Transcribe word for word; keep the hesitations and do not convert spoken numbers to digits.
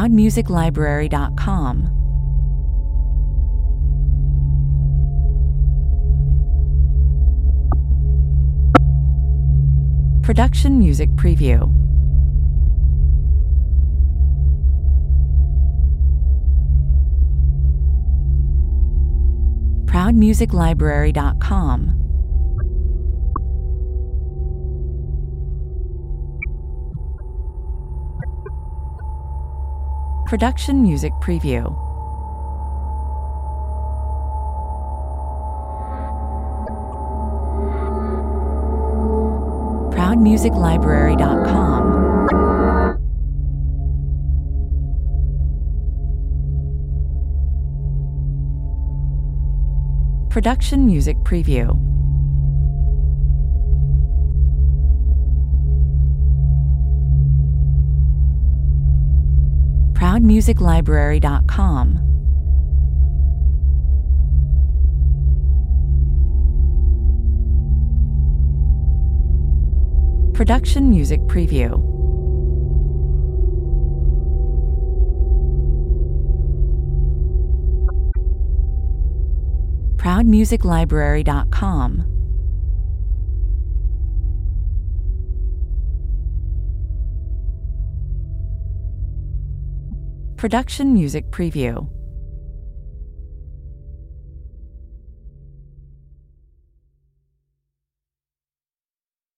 proud music library dot com. Production Music Preview. proud music library dot com. Production Music Preview. proud music library dot com. Production Music Preview. proud music library dot com. Production Music Preview. proud music library dot com. Production Music Preview.